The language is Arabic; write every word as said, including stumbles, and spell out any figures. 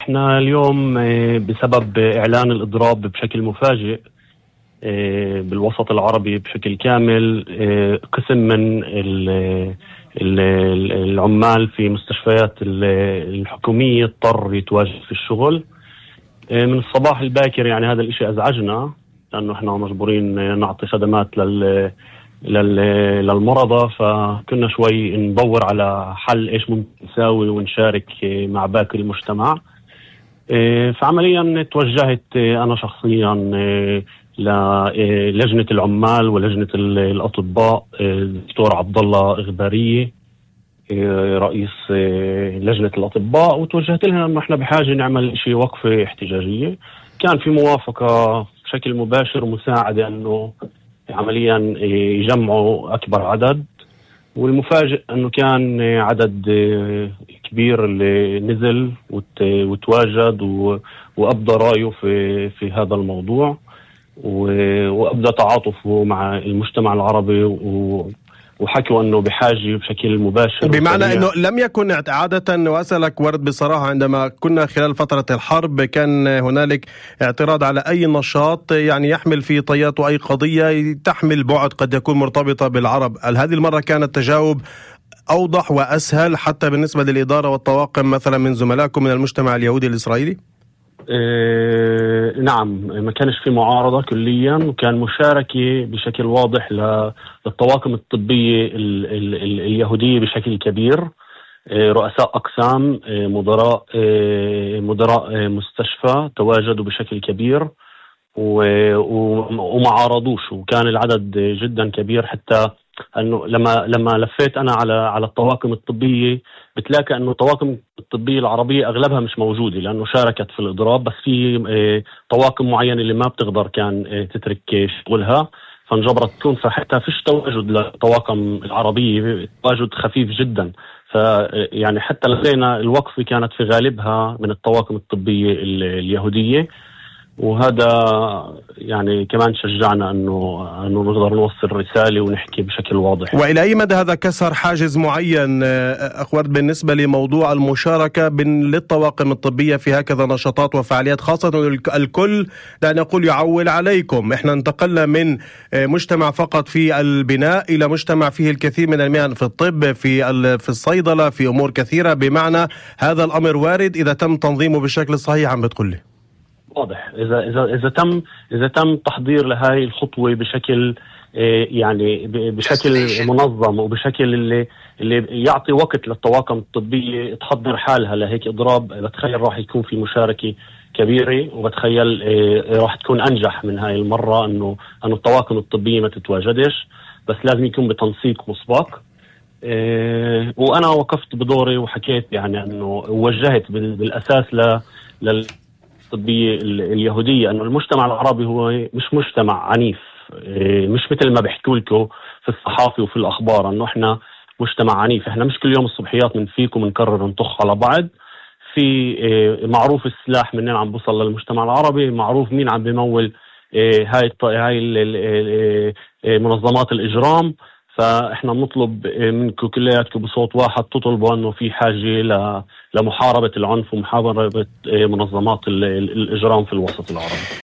احنا اليوم بسبب اعلان الاضراب بشكل مفاجئ بالوسط العربي بشكل كامل، قسم من العمال في مستشفيات الحكومية اضطر يتواجد في الشغل من الصباح الباكر. يعني هذا الاشي ازعجنا لانه احنا مجبورين نعطي خدمات لل للمرضى، فكنا شوي ندور على حل ايش ممكن نساوي ونشارك مع باقي المجتمع. فعمليا توجهت انا شخصيا للجنة العمال ولجنة الأطباء، الدكتور عبد الله إغبارية رئيس لجنة الأطباء، وتوجهت لهم انه احنا بحاجة نعمل شيء وقفة احتجاجية. كان في موافقة بشكل مباشر ومساعدة انه عمليا يجمعوا اكبر عدد، والمفاجئ انه كان عدد كبير اللي نزل وتواجد وابدى رايه في في هذا الموضوع، وابدى تعاطفه مع المجتمع العربي، وحكوا انه بحاجه بشكل مباشر. بمعنى انه لم يكن عاده، واسالك ورد بصراحه، عندما كنا خلال فتره الحرب كان هنالك اعتراض على اي نشاط يعني يحمل في طياته اي قضيه تحمل بعد قد يكون مرتبطه بالعرب. هل هذه المره كان التجاوب اوضح واسهل حتى بالنسبه للاداره والطواقم مثلا من زملائكم من المجتمع اليهودي الاسرائيلي؟ إيه نعم، ما كانش في معارضة كليا، وكان مشاركة بشكل واضح للطواقم الطبية ال ال ال اليهودية بشكل كبير. إيه رؤساء أقسام، إيه مدراء إيه مدراء إيه مستشفى تواجدوا بشكل كبير وما عارضوش، وكان العدد جدا كبير. حتى انه لما لما لفيت انا على على الطواقم الطبيه بتلاقي انه الطواقم الطبيه العربيه اغلبها مش موجوده لانه شاركت في الاضراب، بس في طواقم معينه اللي ما بتقدر كان تترك شغلها فانجبرت تكون، فحتى فيش تواجد للطواقم العربيه، تواجد خفيف جدا. فيعني حتى لدينا الوقفه كانت في غالبها من الطواقم الطبيه اليهوديه، وهذا يعني كمان شجعنا انه انه نقدر نوصل رساله ونحكي بشكل واضح. والى اي مدى هذا كسر حاجز معين اخ ورد بالنسبه لموضوع المشاركه للطواقم الطبيه في هكذا نشاطات وفعاليات، خاصه الكل لا نقول يعول عليكم؟ احنا انتقلنا من مجتمع فقط في البناء الى مجتمع فيه الكثير من المهن، في الطب، في في الصيدله، في امور كثيره. بمعنى هذا الامر وارد اذا تم تنظيمه بالشكل الصحيح، عم بتقول لي؟ واضح اذا اذا اذا تم اذا تم تحضير لهذه الخطوه بشكل يعني بشكل منظم وبشكل اللي اللي يعطي وقت للطواقم الطبيه تحضر حالها لهيك اضراب، بتخيل راح يكون في مشاركه كبيره، وبتخيل راح تكون انجح من هاي المره انه انه الطواقم الطبيه ما تتواجدش، بس لازم يكون بتنسيق مسبق. وانا وقفت بدوري وحكيت يعني انه وجهت بالاساس ل لل الطبية اليهودية أنه المجتمع العربي هو مش مجتمع عنيف، مش مثل ما بيحكوا لكم في الصحافة وفي الأخبار أنه إحنا مجتمع عنيف. إحنا مش كل يوم الصبحيات منفيك ومنكرر نطخ على بعض. في معروف السلاح منين عم بوصل للمجتمع العربي، معروف مين عم بيمول هاي هاي منظمات الإجرام. فإحنا نطلب منكم كلياتكم بصوت واحد تطلبوا أنه في حاجة لمحاربة العنف ومحاربة منظمات الإجرام في الوسط العربي.